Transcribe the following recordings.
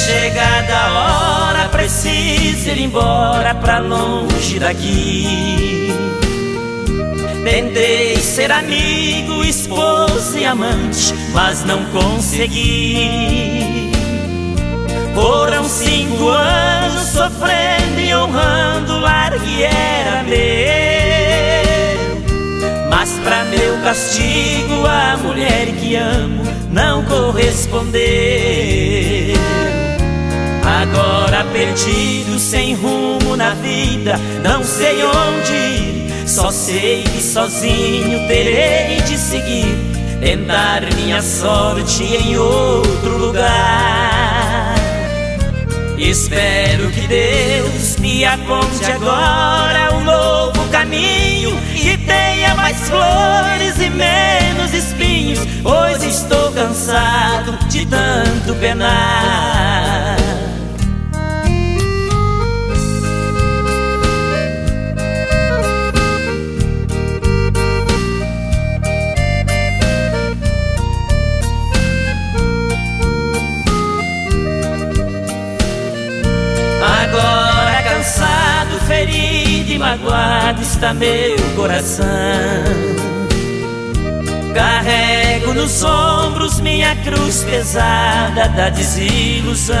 chegada a hora, preciso ir embora pra longe daqui. Tentei ser amigo, esposa e amante, mas não consegui. Foram 5 anos sofrendo e honrando o lar que era meu, mas pra meu castigo a mulher que amo não correspondeu. Agora perdido, sem rumo na vida, não sei onde ir, só sei que sozinho terei de seguir, tentar minha sorte em outro lugar. Espero que Deus me aponte agora um novo caminho, que tenha mais flores e menos espinhos, pois estou cansado de tanto penar. Agora cansado, ferido e magoado está meu coração. Carrego nos ombros minha cruz pesada da desilusão.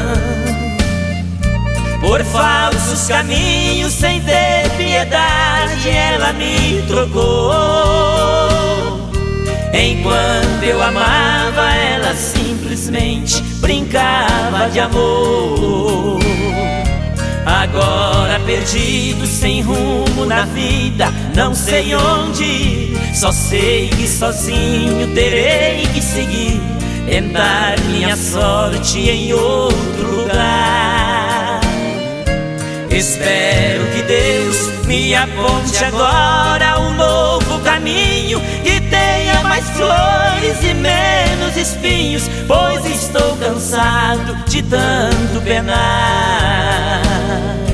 Por falsos caminhos, sem ter piedade, ela me trocou. Enquanto eu amava, ela simplesmente brincava de amor. Agora perdido, sem rumo na vida, não sei onde ir, só sei que sozinho terei que seguir, tentar minha sorte em outro lugar. Espero que Deus me aponte agora um novo caminho, que tenha mais flores e menos espinhos, pois estou cansado de tanto penar.